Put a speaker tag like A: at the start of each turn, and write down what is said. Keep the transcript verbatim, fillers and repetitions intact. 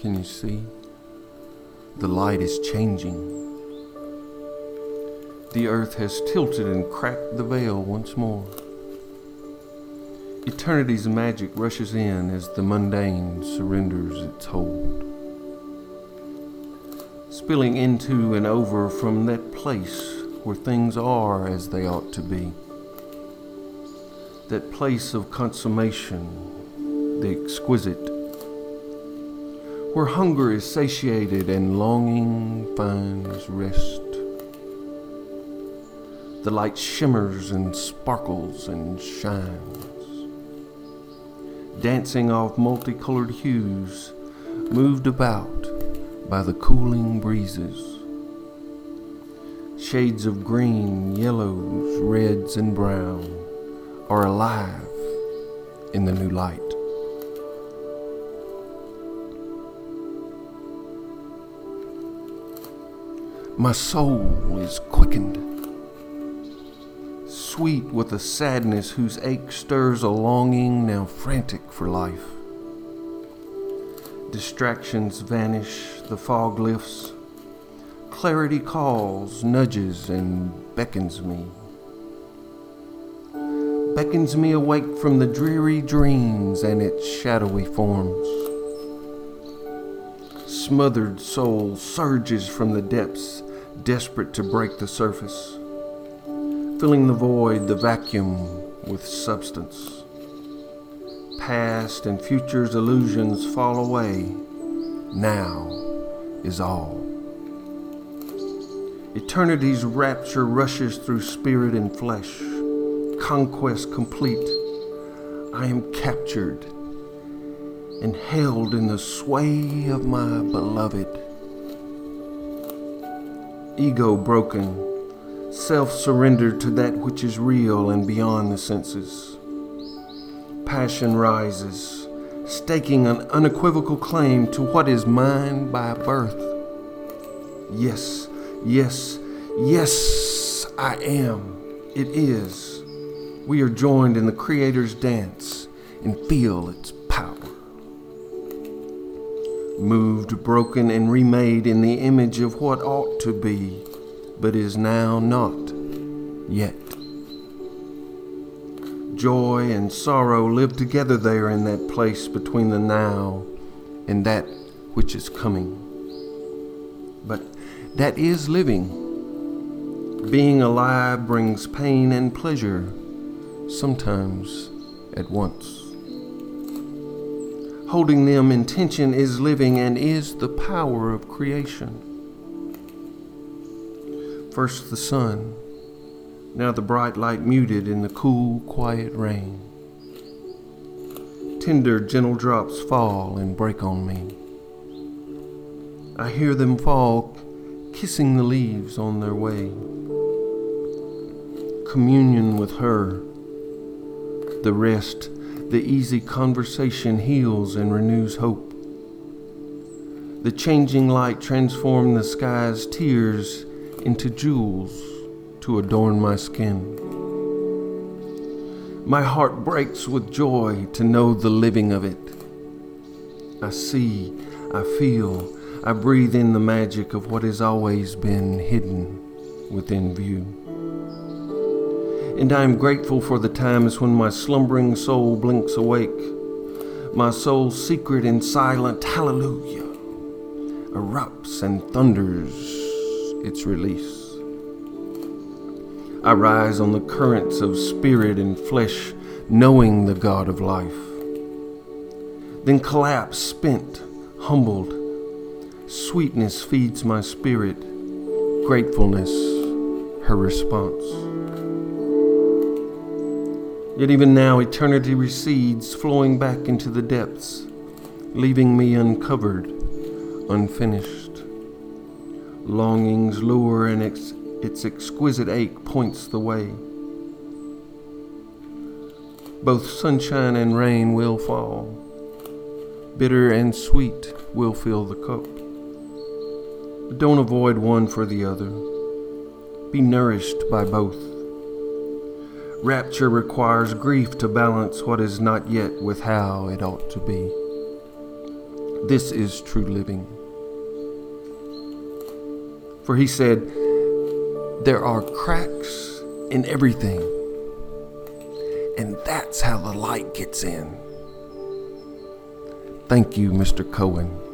A: Can you see? The light is changing. The earth has tilted and cracked the veil once more. Eternity's magic rushes in as the mundane surrenders its hold, spilling into and over from that place where things are as they ought to be. That place of consummation, the exquisite, where hunger is satiated and longing finds rest. The light shimmers and sparkles and shines, dancing off multicolored hues, moved about by the cooling breezes. Shades of green, yellows, reds, and brown are alive in the new light. My soul is quickened, sweet with a sadness whose ache stirs a longing now frantic for life. Distractions vanish, the fog lifts, clarity calls, nudges, and beckons me. Beckons me awake from the dreary dreams and its shadowy forms. Smothered soul surges from the depths, desperate to break the surface, filling the void, the vacuum, with substance. Past and future's illusions fall away. Now is all. Eternity's rapture rushes through spirit and flesh. Conquest complete. I am captured and held in the sway of my beloved. Ego broken, self-surrendered to that which is real and beyond the senses. Passion rises, staking an unequivocal claim to what is mine by birth. Yes, yes, yes, I am. It is. We are joined in the Creator's dance and feel its power. Moved, broken, and remade in the image of what ought to be, but is now not yet. Joy and sorrow live together there in that place between the now and that which is coming. But that is living. Being alive brings pain and pleasure, sometimes at once. Holding them in tension is living and is the power of creation. First the sun, now the bright light muted in the cool, quiet rain. Tender, gentle drops fall and break on me. I hear them fall, kissing the leaves on their way. Communion with her. The rest, the easy conversation heals and renews hope. The changing light transforms the sky's tears into jewels to adorn my skin. My heart breaks with joy to know the living of it. I see, I feel, I breathe in the magic of what has always been hidden within view. And I am grateful for the times when my slumbering soul blinks awake, my soul's secret and silent hallelujah erupts and thunders its release. I rise on the currents of spirit and flesh, knowing the God of life. Then collapse, spent, humbled. Sweetness feeds my spirit, gratefulness her response. Yet even now eternity recedes, flowing back into the depths, leaving me uncovered, unfinished. Longings lure and ex- its exquisite ache points the way. Both sunshine and rain will fall. Bitter and sweet will fill the cup. But don't avoid one for the other. Be nourished by both. Rapture requires grief to balance what is not yet with how it ought to be. This is true living. For he said, there are cracks in everything, and that's how the light gets in. Thank you, Mister Cohen.